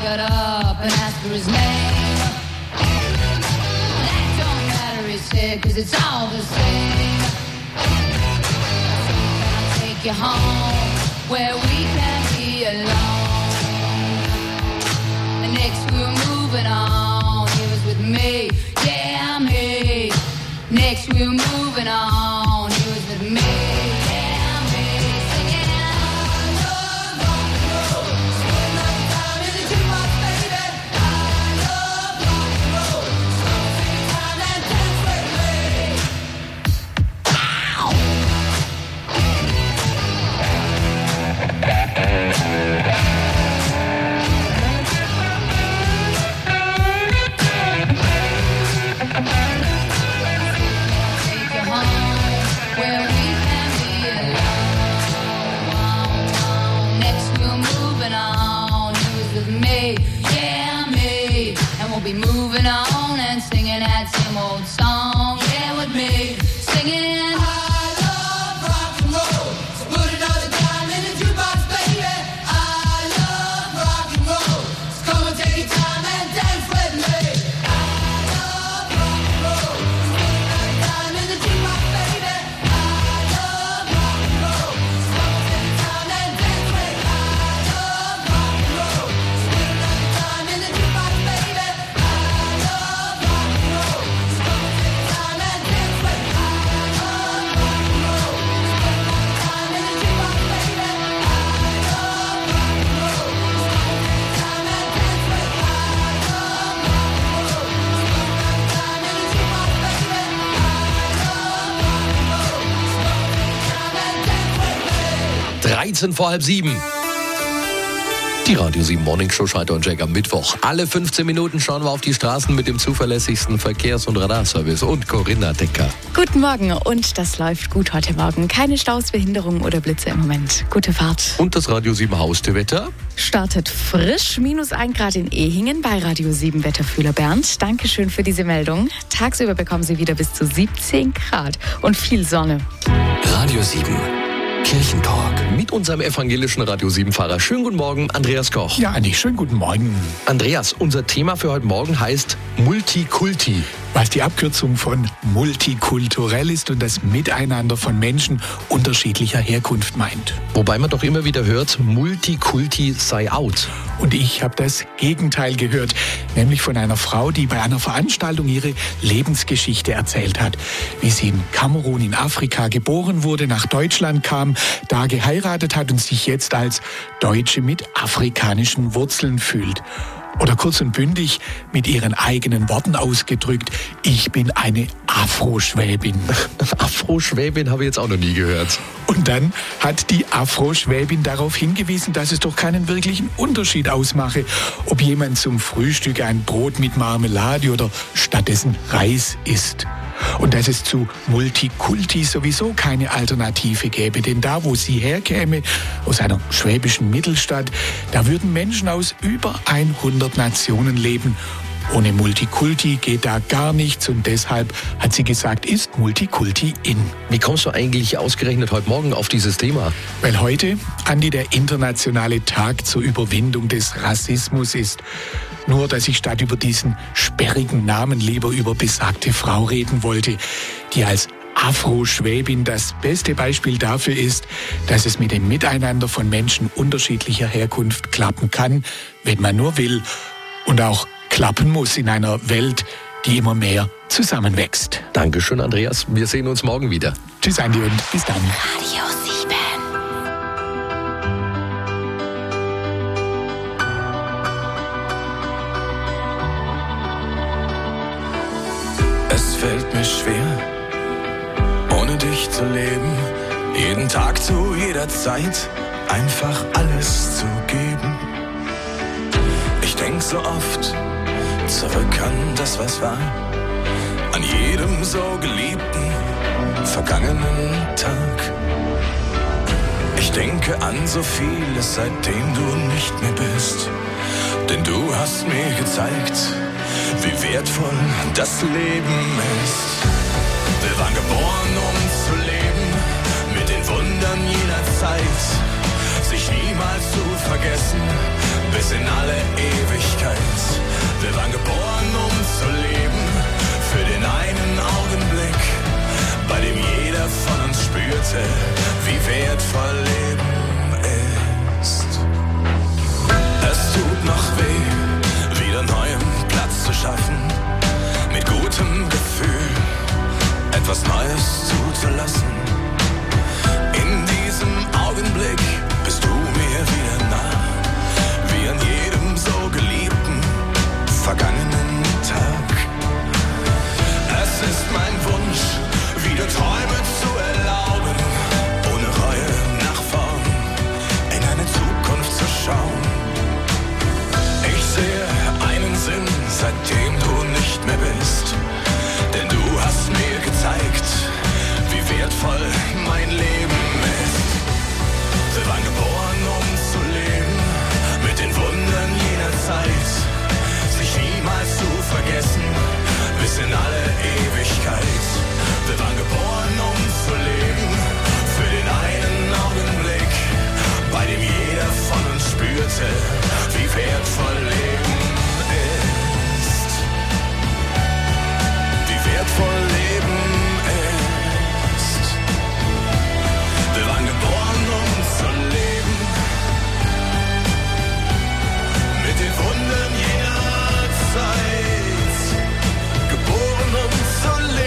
got up and asked for his name. That don't matter, he said, 'cause it's all the same. So can I take you home where we can be alone? And next we were moving on. He was with me, yeah, me. Next we were moving on. He was with me, yeah, me. Singing, I love rock and roll. Spend my time in the jukebox, baby. I love rock and roll. So take time and dance with me. Ow! Be moving on and singing that same old song, yeah, with me, singing I love rock and roll, so put another dime in the jukebox, baby. I love rock and roll, so come and take your time and dance with me. I love rock and roll, so put another dime in the jukebox, baby. I love rock and roll, so come and take your time and dance with me. I love rock and roll, so put another dime in the jukebox, baby. vor halb 7. Die Radio 7 Morning Show, Schalter und Jack am Mittwoch. Alle 15 Minuten schauen wir auf die Straßen mit dem zuverlässigsten Verkehrs- und Radarservice und Corinna Decker. Guten Morgen und das läuft gut heute Morgen. Keine Staus, Behinderungen oder Blitze im Moment. Gute Fahrt. Und das Radio 7 Haustierwetter? Startet frisch, -1 Grad in Ehingen bei Radio 7 Wetterfühler Bernd. Dankeschön für diese Meldung. Tagsüber bekommen Sie wieder bis zu 17 Grad und viel Sonne. Radio 7 Kirchentalk. Mit unserem evangelischen Radio 7-Fahrer. Schönen guten Morgen, Andreas Koch. Ja, Andi, schönen guten Morgen. Andreas, unser Thema für heute Morgen heißt Multikulti. Was die Abkürzung von multikulturell ist und das Miteinander von Menschen unterschiedlicher Herkunft meint. Wobei man doch immer wieder hört, Multikulti sei out. Und ich habe das Gegenteil gehört, nämlich von einer Frau, die bei einer Veranstaltung ihre Lebensgeschichte erzählt hat. Wie sie in Kamerun in Afrika geboren wurde, nach Deutschland kam, da geheiratet hat und sich jetzt als Deutsche mit afrikanischen Wurzeln fühlt. Oder kurz und bündig mit ihren eigenen Worten ausgedrückt, ich bin eine Afroschwäbin. Afroschwäbin habe ich jetzt auch noch nie gehört. Und dann hat die Afroschwäbin darauf hingewiesen, dass es doch keinen wirklichen Unterschied ausmache, ob jemand zum Frühstück ein Brot mit Marmelade oder stattdessen Reis isst. Und dass es zu Multikulti sowieso keine Alternative gäbe. Denn da, wo sie herkäme, aus einer schwäbischen Mittelstadt, da würden Menschen aus über 100 Nationen leben. Ohne Multikulti geht da gar nichts und deshalb hat sie gesagt, ist Multikulti in. Wie kommst du eigentlich ausgerechnet heute Morgen auf dieses Thema? Weil heute, Andi, der internationale Tag zur Überwindung des Rassismus ist. Nur, dass ich statt über diesen sperrigen Namen lieber über besagte Frau reden wollte, die als Afroschwäbin das beste Beispiel dafür ist, dass es mit dem Miteinander von Menschen unterschiedlicher Herkunft klappen kann, wenn man nur will. Und auch klappen muss in einer Welt, die immer mehr zusammenwächst. Dankeschön, Andreas. Wir sehen uns morgen wieder. Tschüss, Andi, und bis dann. Radio 7. Es fällt mir schwer, ohne dich zu leben. Jeden Tag zu jeder Zeit einfach alles zu geben. Ich denk so oft zurück an das, was war, an jedem so geliebten, vergangenen Tag. Ich denke an so vieles, seitdem du nicht mehr bist. Denn du hast mir gezeigt, wie wertvoll das Leben ist. Wir waren geboren, um zu leben, mit den Wundern jener Zeit, sich niemals zu vergessen, bis in alle Ewigkeit. Wir waren geboren, um zu leben, für den einen Augenblick, bei dem jeder von uns spürte, wie wertvoll Leben ist. Es tut noch weh, wieder neuen Platz zu schaffen, mit gutem Gefühl etwas Neues zuzulassen. In diesem Augenblick bist du mir wieder nah, wie an jedem so geliebten, vergangenen Tag. Es ist mein Wunsch, wieder Träume zu erlauben, ohne Reue nach vorn, in eine Zukunft zu schauen. Ich sehe einen Sinn, seitdem du nicht mehr bist, denn du hast mir gezeigt, wie wertvoll mein Leben ist. Wir waren geboren, um zu leben, mit den Wundern jener Zeit, sich niemals zu vergessen, bis in alle Ewigkeit. Wir waren geboren, um zu leben, für den einen Augenblick, bei dem jeder von uns spürte, wie wertvoll Leben ist. Wie wertvoll Leben ist. Wir waren geboren, um zu leben, mit den Wundern jener Zeit, geboren, um zu leben.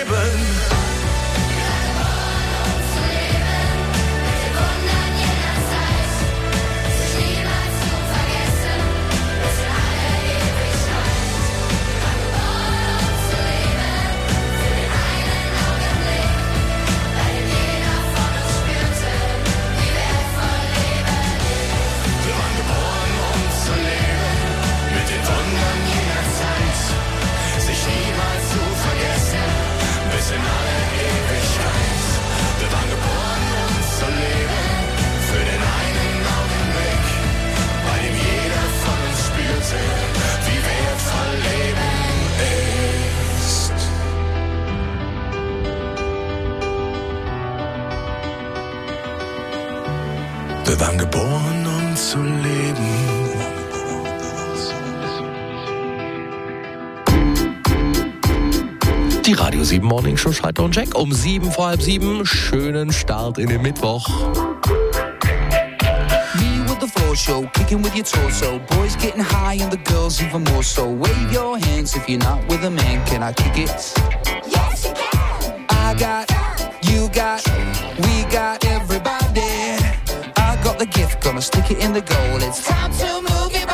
In alle Ewigkeit. Wir waren geboren, um zu leben, für den einen Augenblick, bei dem jeder von uns spürte, wie wertvoll Leben ist. Wir waren geboren, um zu leben. Die Radio 7 Morning Show Schalter und Jack um 7 vor halb 7. Schönen Start in den Mittwoch. Me with the floor show, kicking with your torso. Boys getting high and the girls even more so. Wave your hands if you're not with a man. Can I kick it? Yes, you can. I got, you got, we got everybody. I got the gift, gonna stick it in the goal. It's time to move your body.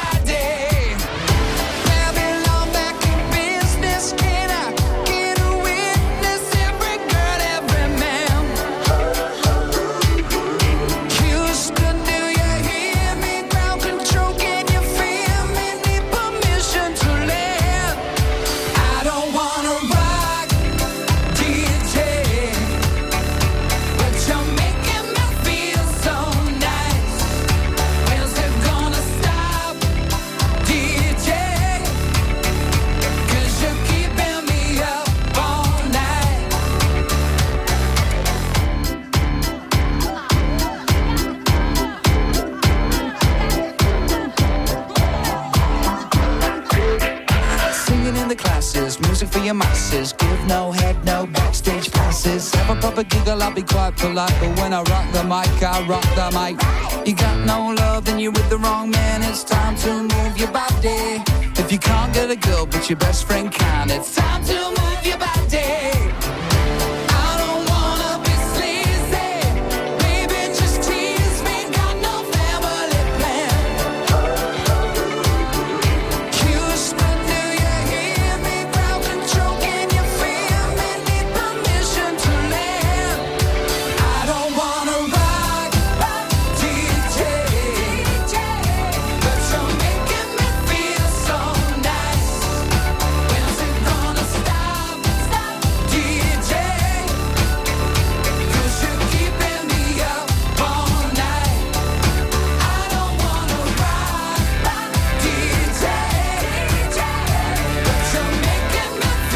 Music for your masses, give no head, no backstage passes. Have a proper giggle, I'll be quite polite, but when I rock the mic, I rock the mic. You got no love, then you're with the wrong man. It's time to move your body. If you can't get a girl, but your best friend can, it's time to move your body.